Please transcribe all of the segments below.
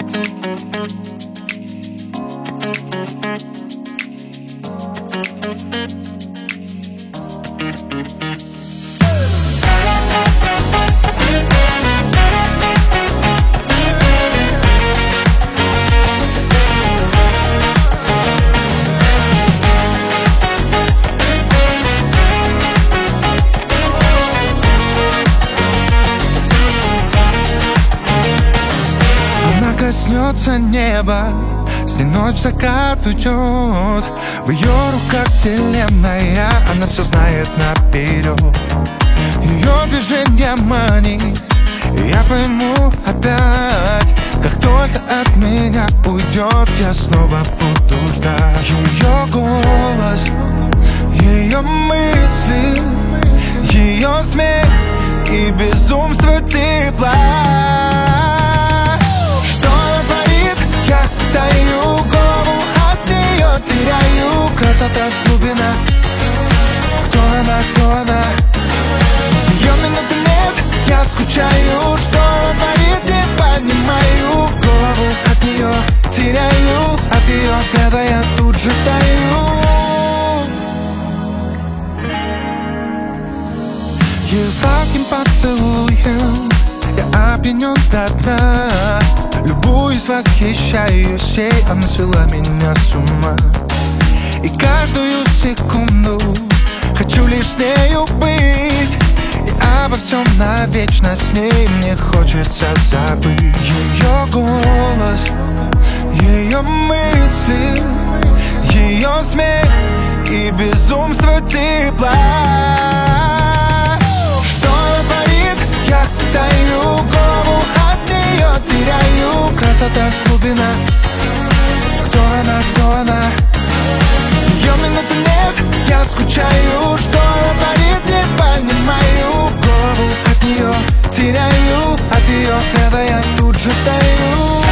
Коснется неба, с длиной в закат уйдет. В ее руках вселенная, она все знает наперед. Ее движение манит, и я пойму опять. Как только от меня уйдет, я снова буду ждать. Ее голос, ее мысли, ее смех и безумство тепла. Я даю голову, от нее теряю. Красота, глубина. Кто она, кто она? Ее минуты нет, я скучаю. Что она творит, не понимаю. Голову от нее теряю. От ее взгляда я тут же таю. Ее сладким поцелуем я опьянен до дна. Любуюсь, восхищаюсь ей, она свела меня с ума. И каждую секунду хочу лишь с нею быть. И обо всем навечно с ней мне хочется забыть. Ее голос, ее мысли, ее смех и безумство тепла. Что она творит, я даю голову, от нее теряю. Красота, глубина. Кто она, кто она? Ее минуты нет, я скучаю. Что она творит, не понимаю. Голову от нее теряю. От ее взгляда я тут же таю.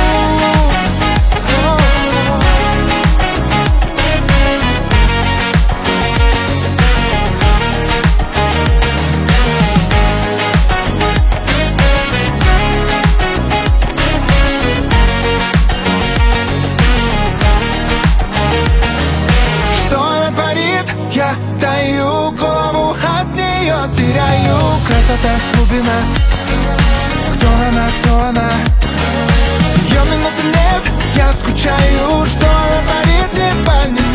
Я даю голову, от нее теряю. Красота, глубина. Кто она, кто она? Ее минуты нет, я скучаю. Что она творит, не понимаю.